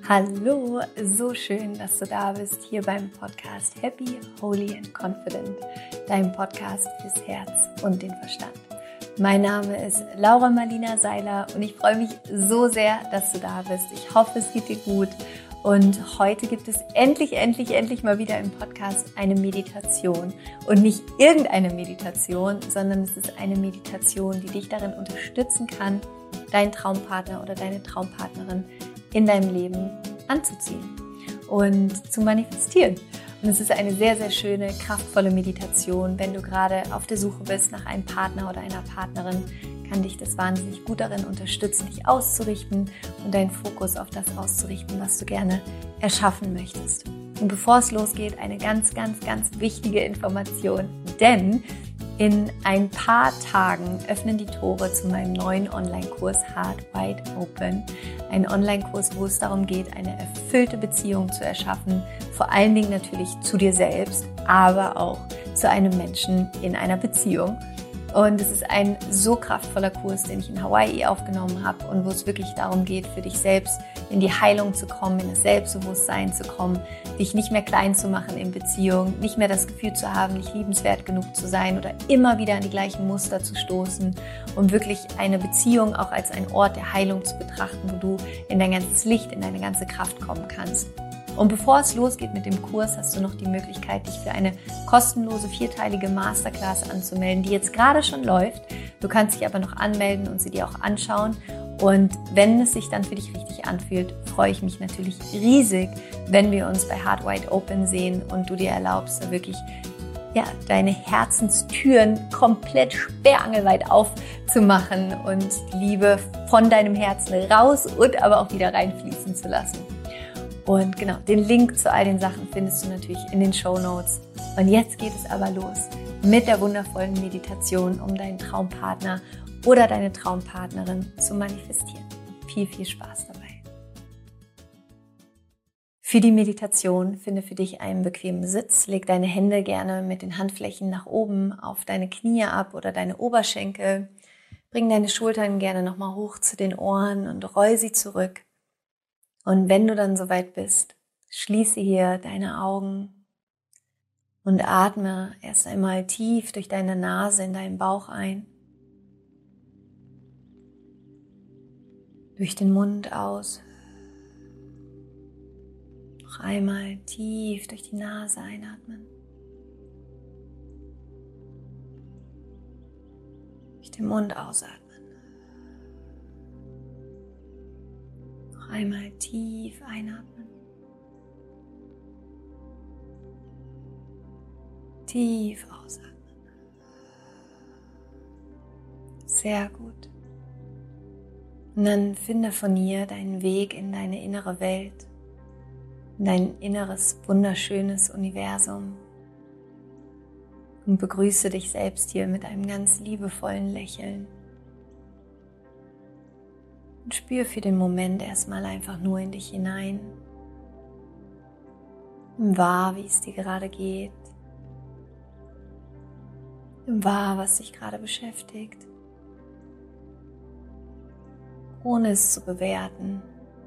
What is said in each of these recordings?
Hallo, so schön, dass du da bist, hier beim Podcast Happy, Holy and Confident, deinem Podcast fürs Herz und den Verstand. Mein Name ist Laura Marlina Seiler und ich freue mich so sehr, dass du da bist. Ich hoffe, es geht dir gut und heute gibt es endlich mal wieder im Podcast eine Meditation und nicht irgendeine Meditation, sondern es ist eine Meditation, die dich darin unterstützen kann, deinen Traumpartner oder deine Traumpartnerin in deinem Leben anzuziehen und zu manifestieren. Und es ist eine sehr, sehr schöne, kraftvolle Meditation. Wenn du gerade auf der Suche bist nach einem Partner oder einer Partnerin, kann dich das wahnsinnig gut darin unterstützen, dich auszurichten und deinen Fokus auf das auszurichten, was du gerne erschaffen möchtest. Und bevor es losgeht, eine ganz wichtige Information, denn in ein paar Tagen öffnen die Tore zu meinem neuen Online-Kurs Heart Wide Open. Ein Online-Kurs, wo es darum geht, eine erfüllte Beziehung zu erschaffen. Vor allen Dingen natürlich zu dir selbst, aber auch zu einem Menschen in einer Beziehung. Und es ist ein so kraftvoller Kurs, den ich in Hawaii aufgenommen habe und wo es wirklich darum geht, für dich selbst in die Heilung zu kommen, in das Selbstbewusstsein zu kommen, dich nicht mehr klein zu machen in Beziehung, nicht mehr das Gefühl zu haben, nicht liebenswert genug zu sein oder immer wieder an die gleichen Muster zu stoßen, um wirklich eine Beziehung auch als einen Ort der Heilung zu betrachten, wo du in dein ganzes Licht, in deine ganze Kraft kommen kannst. Und bevor es losgeht mit dem Kurs, hast du noch die Möglichkeit, dich für eine kostenlose 4-teilige Masterclass anzumelden, die jetzt gerade schon läuft. Du kannst dich aber noch anmelden und sie dir auch anschauen. Und wenn es sich dann für dich richtig anfühlt, freue ich mich natürlich riesig, wenn wir uns bei Heart Wide Open sehen und du dir erlaubst, da wirklich deine Herzenstüren komplett sperrangelweit aufzumachen und Liebe von deinem Herzen raus und aber auch wieder reinfließen zu lassen. Und genau, den Link zu all den Sachen findest du natürlich in den Shownotes. Und jetzt geht es aber los mit der wundervollen Meditation, um deinen Traumpartner oder deine Traumpartnerin zu manifestieren. Viel Spaß dabei. Für die Meditation finde für dich einen bequemen Sitz. Leg deine Hände gerne mit den Handflächen nach oben auf deine Knie ab oder deine Oberschenkel. Bring deine Schultern gerne nochmal hoch zu den Ohren und roll sie zurück. Und wenn du dann soweit bist, schließe hier deine Augen und atme erst einmal tief durch deine Nase in deinen Bauch ein, durch den Mund aus, noch einmal tief durch die Nase einatmen, durch den Mund ausatmen. Einmal tief einatmen, tief ausatmen. Sehr gut. Und dann finde von hier deinen Weg in deine innere Welt, in dein inneres, wunderschönes Universum und begrüße dich selbst hier mit einem ganz liebevollen Lächeln. Und spür für den Moment erstmal einfach nur in dich hinein. Nimm wahr, wie es dir gerade geht. Nimm wahr, was dich gerade beschäftigt. Ohne es zu bewerten.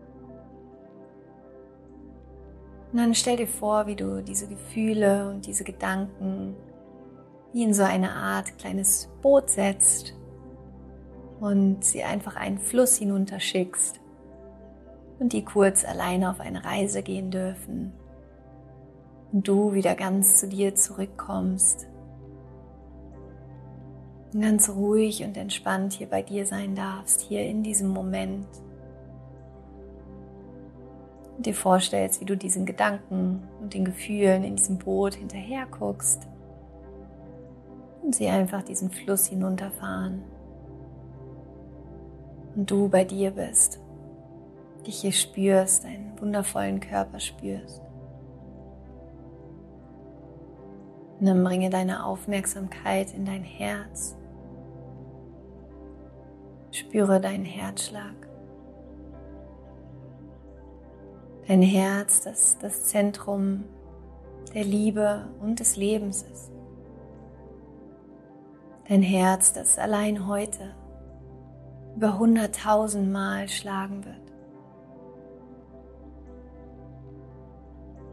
Und dann stell dir vor, wie du diese Gefühle und diese Gedanken wie in so eine Art kleines Boot setzt und sie einfach einen Fluss hinunterschickst und die kurz alleine auf eine Reise gehen dürfen und du wieder ganz zu dir zurückkommst und ganz ruhig und entspannt hier bei dir sein darfst, hier in diesem Moment und dir vorstellst, wie du diesen Gedanken und den Gefühlen in diesem Boot hinterher guckst und sie einfach diesen Fluss hinunterfahren. Und du bei dir bist, dich hier spürst, deinen wundervollen Körper spürst. Und dann bringe deine Aufmerksamkeit in dein Herz. Spüre deinen Herzschlag. Dein Herz, das das Zentrum der Liebe und des Lebens ist. Dein Herz, das allein heute über 100.000 Mal schlagen wird.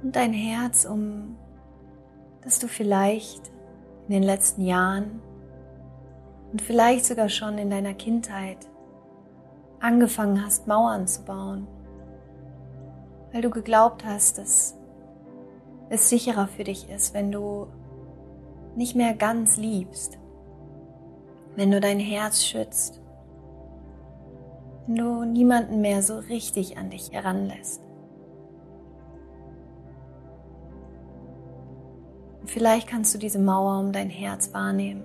und dein Herz, dass du vielleicht in den letzten Jahren und vielleicht sogar schon in deiner Kindheit angefangen hast, Mauern zu bauen, weil du geglaubt hast, dass es sicherer für dich ist, wenn du nicht mehr ganz liebst, wenn du dein Herz schützt, wenn du niemanden mehr so richtig an dich heranlässt. Und vielleicht kannst du diese Mauer um dein Herz wahrnehmen,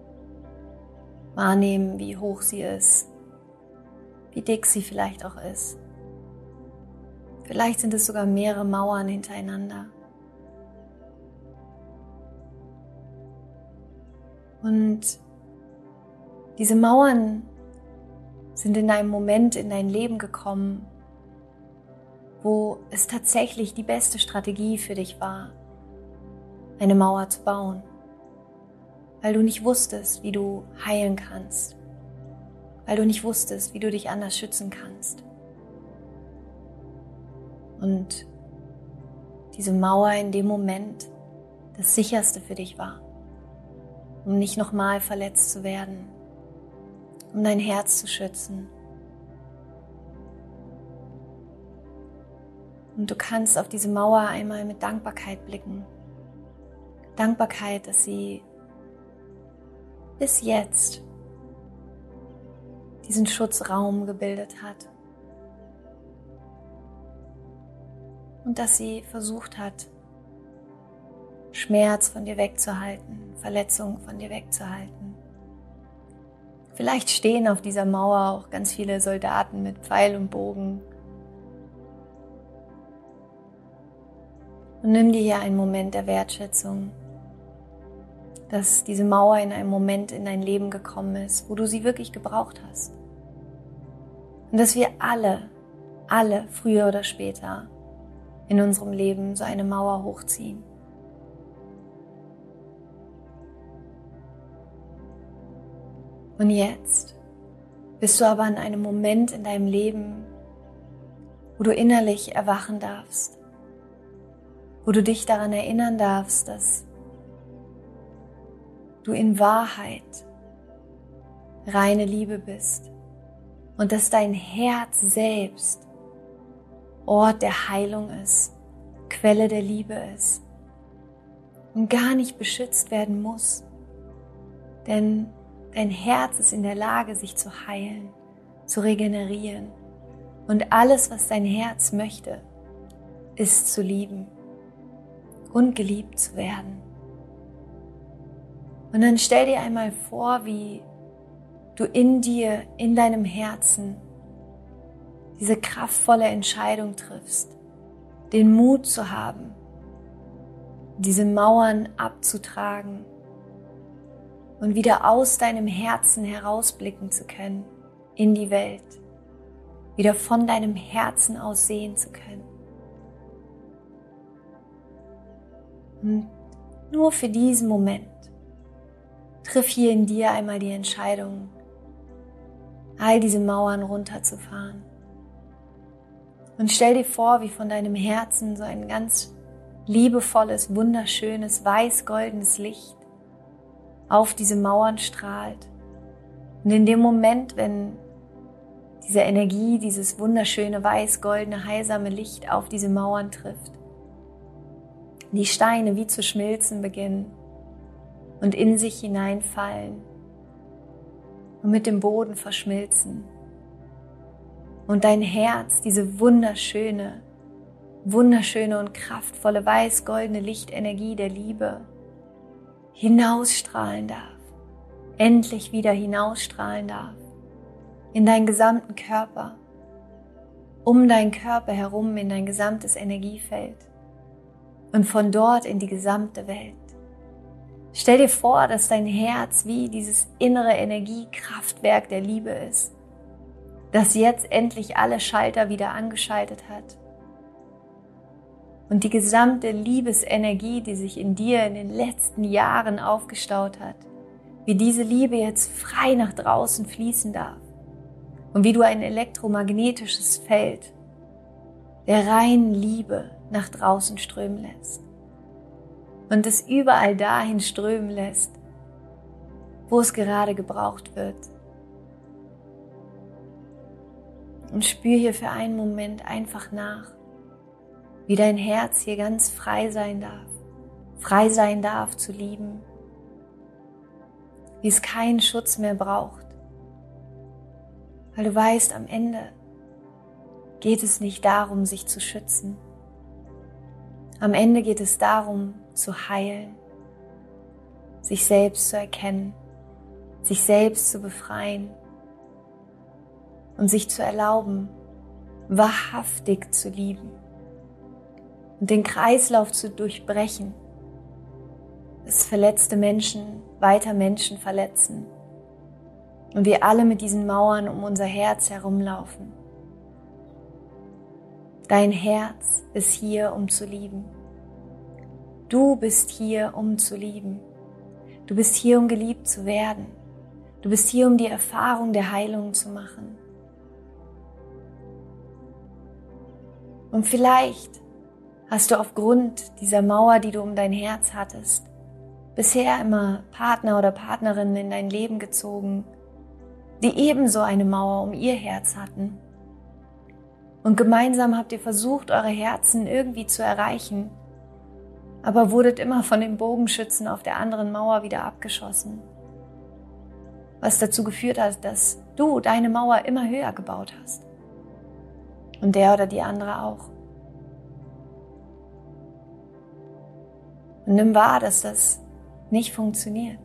wie hoch sie ist, wie dick sie vielleicht auch ist. Vielleicht sind es sogar mehrere Mauern hintereinander. Und diese Mauern sind in einem Moment in dein Leben gekommen, wo es tatsächlich die beste Strategie für dich war, eine Mauer zu bauen, weil du nicht wusstest, wie du heilen kannst, weil du nicht wusstest, wie du dich anders schützen kannst. Und diese Mauer in dem Moment das Sicherste für dich war, um nicht nochmal verletzt zu werden, um dein Herz zu schützen. Und du kannst auf diese Mauer einmal mit Dankbarkeit blicken. Dankbarkeit, dass sie bis jetzt diesen Schutzraum gebildet hat. Und dass sie versucht hat, Schmerz von dir wegzuhalten, Verletzungen von dir wegzuhalten. Vielleicht stehen auf dieser Mauer auch ganz viele Soldaten mit Pfeil und Bogen. Und nimm dir hier einen Moment der Wertschätzung, dass diese Mauer in einem Moment in dein Leben gekommen ist, wo du sie wirklich gebraucht hast. Und dass wir alle früher oder später in unserem Leben so eine Mauer hochziehen. Und jetzt bist du aber an einem Moment in deinem Leben, wo du innerlich erwachen darfst, wo du dich daran erinnern darfst, dass du in Wahrheit reine Liebe bist und dass dein Herz selbst Ort der Heilung ist, Quelle der Liebe ist und gar nicht beschützt werden muss, denn dein Herz ist in der Lage, sich zu heilen, zu regenerieren. Und alles, was dein Herz möchte, ist zu lieben und geliebt zu werden. Und dann stell dir einmal vor, wie du in dir, in deinem Herzen, diese kraftvolle Entscheidung triffst, den Mut zu haben, diese Mauern abzutragen und wieder aus deinem Herzen herausblicken zu können in die Welt, wieder von deinem Herzen aus sehen zu können. Und nur für diesen Moment triff hier in dir einmal die Entscheidung, all diese Mauern runterzufahren. Und stell dir vor, wie von deinem Herzen so ein ganz liebevolles, wunderschönes, weiß-goldenes Licht auf diese Mauern strahlt. Und in dem Moment, wenn diese Energie, dieses wunderschöne, weiß-goldene, heilsame Licht auf diese Mauern trifft, die Steine wie zu schmilzen beginnen und in sich hineinfallen und mit dem Boden verschmilzen. Und dein Herz, diese wunderschöne und kraftvolle, weiß-goldene Lichtenergie der Liebe hinausstrahlen darf, endlich wieder hinausstrahlen darf, in deinen gesamten Körper, um deinen Körper herum, in dein gesamtes Energiefeld und von dort in die gesamte Welt. Stell dir vor, dass dein Herz wie dieses innere Energiekraftwerk der Liebe ist, das jetzt endlich alle Schalter wieder angeschaltet hat. Und die gesamte Liebesenergie, die sich in dir in den letzten Jahren aufgestaut hat, wie diese Liebe jetzt frei nach draußen fließen darf. Und wie du ein elektromagnetisches Feld der reinen Liebe nach draußen strömen lässt. Und es überall dahin strömen lässt, wo es gerade gebraucht wird. Und spür hier für einen Moment einfach nach, wie dein Herz hier ganz frei sein darf zu lieben, wie es keinen Schutz mehr braucht, weil du weißt, am Ende geht es nicht darum, sich zu schützen. Am Ende geht es darum, zu heilen, sich selbst zu erkennen, sich selbst zu befreien und sich zu erlauben, wahrhaftig zu lieben und den Kreislauf zu durchbrechen, dass verletzte Menschen weiter Menschen verletzen und wir alle mit diesen Mauern um unser Herz herumlaufen. Dein Herz ist hier, um zu lieben. Du bist hier, um zu lieben. Du bist hier, um geliebt zu werden. Du bist hier, um die Erfahrung der Heilung zu machen. Und vielleicht hast du aufgrund dieser Mauer, die du um dein Herz hattest, bisher immer Partner oder Partnerinnen in dein Leben gezogen, die ebenso eine Mauer um ihr Herz hatten. Und gemeinsam habt ihr versucht, eure Herzen irgendwie zu erreichen, aber wurdet immer von den Bogenschützen auf der anderen Mauer wieder abgeschossen. Was dazu geführt hat, dass du deine Mauer immer höher gebaut hast. Und der oder die andere auch. Und nimm wahr, dass das nicht funktioniert.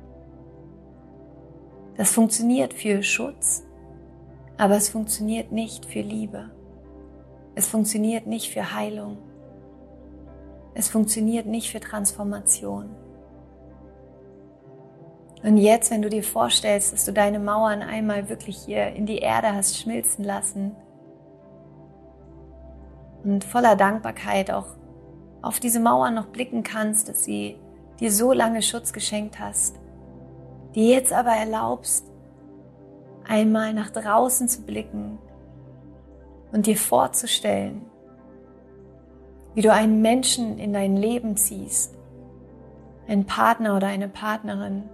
Das funktioniert für Schutz, aber es funktioniert nicht für Liebe. Es funktioniert nicht für Heilung. Es funktioniert nicht für Transformation. Und jetzt, wenn du dir vorstellst, dass du deine Mauern einmal wirklich hier in die Erde hast schmilzen lassen und voller Dankbarkeit auch auf diese Mauern noch blicken kannst, dass sie dir so lange Schutz geschenkt hast, dir jetzt aber erlaubst, einmal nach draußen zu blicken und dir vorzustellen, wie du einen Menschen in dein Leben ziehst, einen Partner oder eine Partnerin,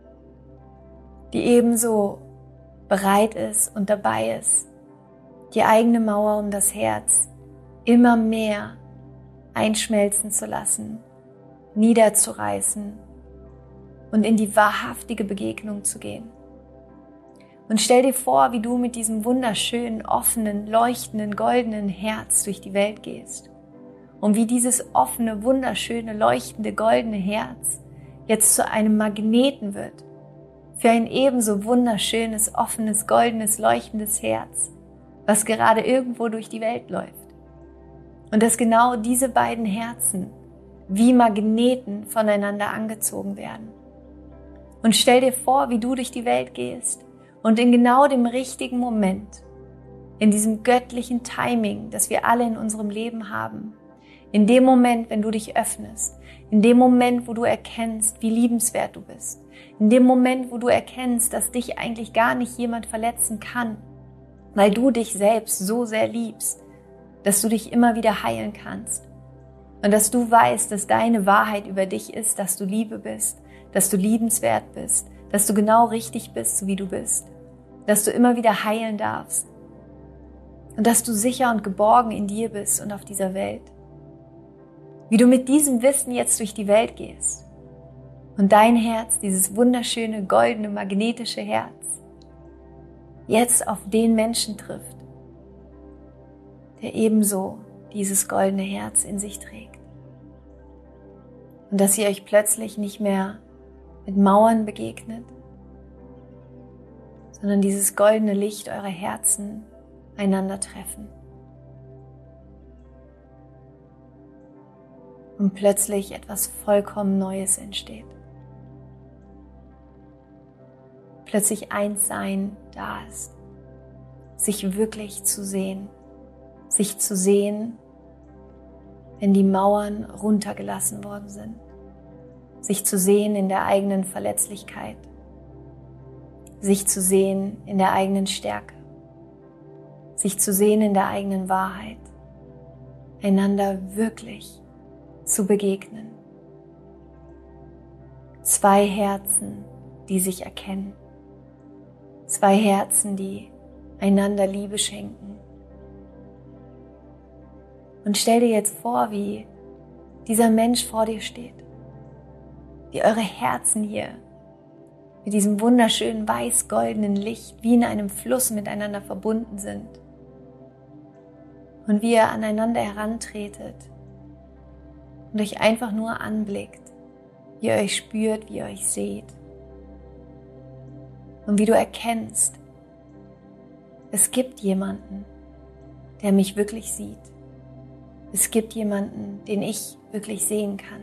die ebenso bereit ist und dabei ist, die eigene Mauer um das Herz immer mehr einschmelzen zu lassen, niederzureißen und in die wahrhaftige Begegnung zu gehen. Und stell dir vor, wie du mit diesem wunderschönen, offenen, leuchtenden, goldenen Herz durch die Welt gehst. Und wie dieses offene, wunderschöne, leuchtende, goldene Herz jetzt zu einem Magneten wird für ein ebenso wunderschönes, offenes, goldenes, leuchtendes Herz, was gerade irgendwo durch die Welt läuft. Und dass genau diese beiden Herzen wie Magneten voneinander angezogen werden. Und stell dir vor, wie du durch die Welt gehst und in genau dem richtigen Moment, in diesem göttlichen Timing, das wir alle in unserem Leben haben, in dem Moment, wenn du dich öffnest, in dem Moment, wo du erkennst, wie liebenswert du bist, in dem Moment, wo du erkennst, dass dich eigentlich gar nicht jemand verletzen kann, weil du dich selbst so sehr liebst, dass du dich immer wieder heilen kannst und dass du weißt, dass deine Wahrheit über dich ist, dass du Liebe bist, dass du liebenswert bist, dass du genau richtig bist, so wie du bist, dass du immer wieder heilen darfst und dass du sicher und geborgen in dir bist und auf dieser Welt. Wie du mit diesem Wissen jetzt durch die Welt gehst und dein Herz, dieses wunderschöne, goldene, magnetische Herz, jetzt auf den Menschen trifft, der ebenso dieses goldene Herz in sich trägt. Und dass ihr euch plötzlich nicht mehr mit Mauern begegnet, sondern dieses goldene Licht eurer Herzen einander treffen. Und plötzlich etwas vollkommen Neues entsteht. Plötzlich Einssein da ist, sich wirklich zu sehen, wenn die Mauern runtergelassen worden sind, sich zu sehen in der eigenen Verletzlichkeit, sich zu sehen in der eigenen Stärke, sich zu sehen in der eigenen Wahrheit, einander wirklich zu begegnen. 2 Herzen, die sich erkennen. 2 Herzen, die einander Liebe schenken. Und stell dir jetzt vor, wie dieser Mensch vor dir steht. Wie eure Herzen hier mit diesem wunderschönen weiß-goldenen Licht wie in einem Fluss miteinander verbunden sind. Und wie ihr aneinander herantretet und euch einfach nur anblickt, wie ihr euch spürt, wie ihr euch seht. Und wie du erkennst, es gibt jemanden, der mich wirklich sieht. Es gibt jemanden, den ich wirklich sehen kann.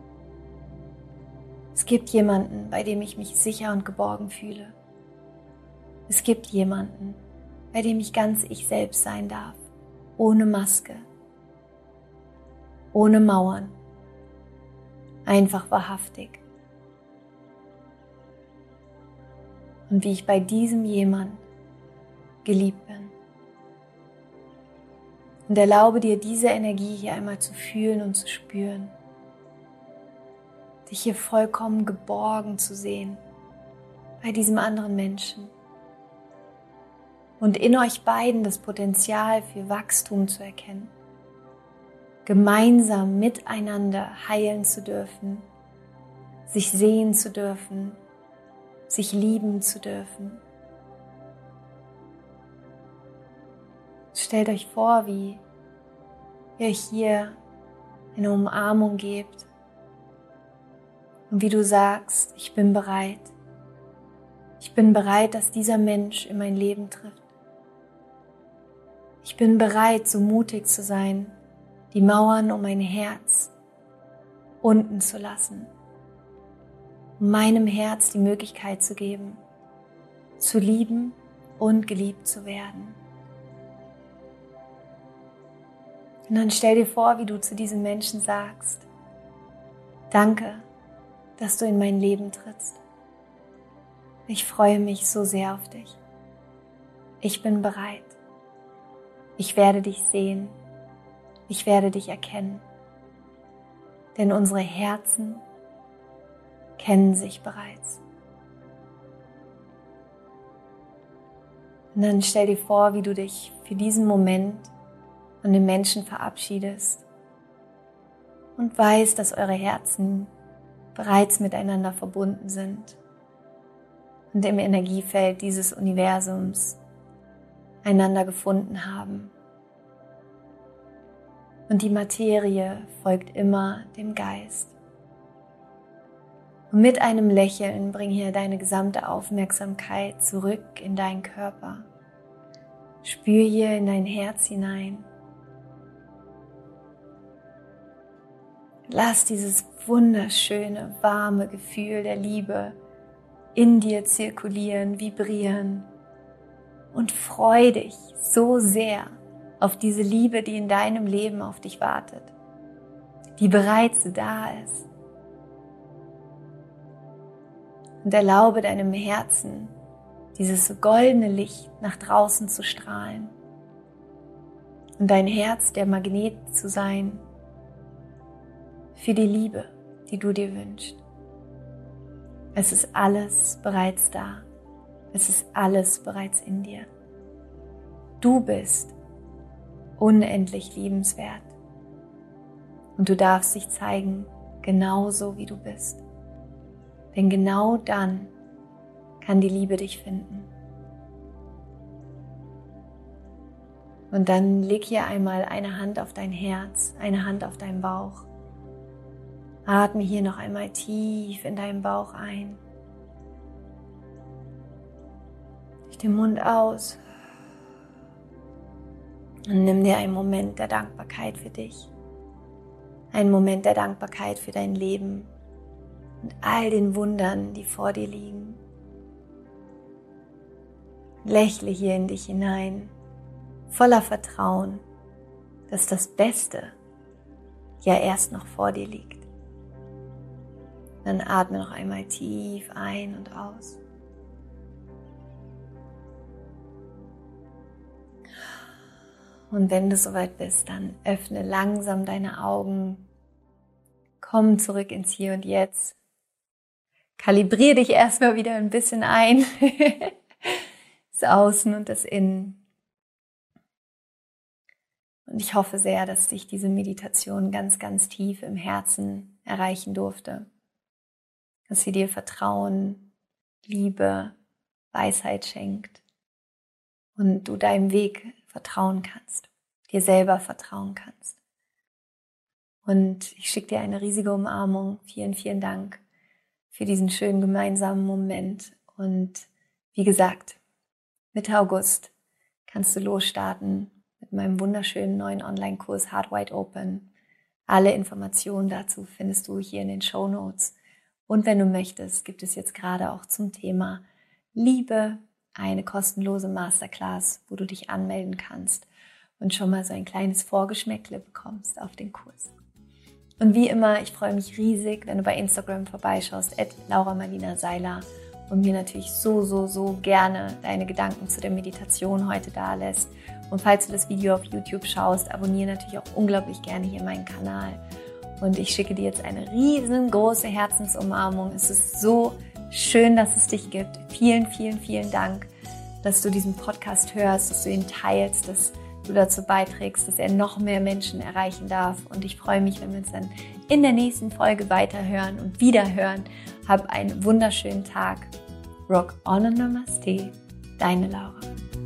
Es gibt jemanden, bei dem ich mich sicher und geborgen fühle. Es gibt jemanden, bei dem ich ganz ich selbst sein darf, ohne Maske, ohne Mauern, einfach wahrhaftig. Und wie ich bei diesem jemand geliebt bin. Und erlaube dir, diese Energie hier einmal zu fühlen und zu spüren. Dich hier vollkommen geborgen zu sehen bei diesem anderen Menschen. Und in euch beiden das Potenzial für Wachstum zu erkennen. Gemeinsam miteinander heilen zu dürfen, sich sehen zu dürfen, sich lieben zu dürfen. Stellt euch vor, wie ihr euch hier eine Umarmung gebt und wie du sagst, ich bin bereit. Ich bin bereit, dass dieser Mensch in mein Leben trifft. Ich bin bereit, so mutig zu sein, die Mauern um mein Herz unten zu lassen, um meinem Herz die Möglichkeit zu geben, zu lieben und geliebt zu werden. Und dann stell dir vor, wie du zu diesem Menschen sagst, danke, dass du in mein Leben trittst. Ich freue mich so sehr auf dich. Ich bin bereit. Ich werde dich sehen. Ich werde dich erkennen. Denn unsere Herzen kennen sich bereits. Und dann stell dir vor, wie du dich für diesen Moment von dem Menschen verabschiedest und weißt, dass eure Herzen bereits miteinander verbunden sind und im Energiefeld dieses Universums einander gefunden haben. Und die Materie folgt immer dem Geist. Und mit einem Lächeln bring hier deine gesamte Aufmerksamkeit zurück in deinen Körper. Spür hier in dein Herz hinein. Lass dieses wunderschöne, warme Gefühl der Liebe in dir zirkulieren, vibrieren und freu dich so sehr auf diese Liebe, die in deinem Leben auf dich wartet, die bereits da ist. Und erlaube deinem Herzen, dieses goldene Licht nach draußen zu strahlen und dein Herz der Magnet zu sein für die Liebe, die du dir wünschst. Es ist alles bereits da. Es ist alles bereits in dir. Du bist unendlich liebenswert. Und du darfst dich zeigen, genauso wie du bist. Denn genau dann kann die Liebe dich finden. Und dann leg hier einmal eine Hand auf dein Herz, eine Hand auf deinen Bauch. Atme hier noch einmal tief in deinen Bauch ein. Durch den Mund aus. Und nimm dir einen Moment der Dankbarkeit für dich. Einen Moment der Dankbarkeit für dein Leben und all den Wundern, die vor dir liegen. Lächle hier in dich hinein, voller Vertrauen, dass das Beste ja erst noch vor dir liegt. Dann atme noch einmal tief ein und aus. Und wenn du soweit bist, dann öffne langsam deine Augen. Komm zurück ins Hier und Jetzt. Kalibriere dich erstmal wieder ein bisschen ein. Das Außen und das Innen. Und ich hoffe sehr, dass dich diese Meditation ganz, ganz tief im Herzen erreichen durfte. Dass sie dir Vertrauen, Liebe, Weisheit schenkt. Und du deinem Weg vertrauen kannst, dir selber vertrauen kannst. Und ich schicke dir eine riesige Umarmung. Vielen, vielen Dank für diesen schönen gemeinsamen Moment. Und wie gesagt, Mitte August kannst du losstarten mit meinem wunderschönen neuen Online-Kurs Heart Wide Open. Alle Informationen dazu findest du hier in den Shownotes. Und wenn du möchtest, gibt es jetzt gerade auch zum Thema Liebe eine kostenlose Masterclass, wo du dich anmelden kannst und schon mal so ein kleines Vorgeschmäckle bekommst auf den Kurs. Und wie immer, ich freue mich riesig, wenn du bei Instagram vorbeischaust, @LauraMalinaSeiler, und mir natürlich so gerne deine Gedanken zu der Meditation heute dalässt. Und falls du das Video auf YouTube schaust, abonniere natürlich auch unglaublich gerne hier meinen Kanal. Und ich schicke dir jetzt eine riesengroße Herzensumarmung. Es ist so schön, dass es dich gibt. Vielen, vielen, vielen Dank, dass du diesen Podcast hörst, dass du ihn teilst, dass du dazu beiträgst, dass er noch mehr Menschen erreichen darf. Und ich freue mich, wenn wir uns dann in der nächsten Folge weiterhören und wiederhören. Hab einen wunderschönen Tag. Rock on and Namaste. Deine Laura.